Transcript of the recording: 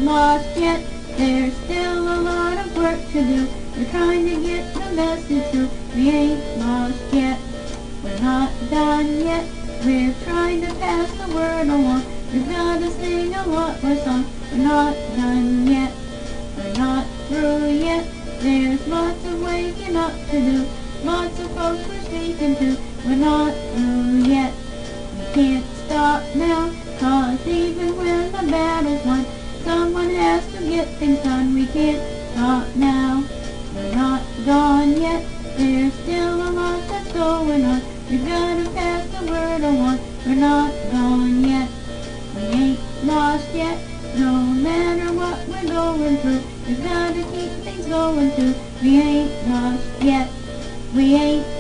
lost yet. There's still a lot of work to do. We're trying to get the message through. We ain't lost yet. We're not done yet. We're trying to pass the word along. We've got to sing a lot more songs. We're not done yet. We're not through yet. There's lots of waking up to do. Lots of folks we're speaking to. We're not through yet. We can't stop now, 'cause even when the battle's won, someone has to get things done. We can't stop now. We're not gone yet. There's still a lot that's going on. We've got to pass the word along. We're not gone yet. We ain't lost yet. No matter what we're going through, we've got to keep things going too. We ain't lost yet. We ain't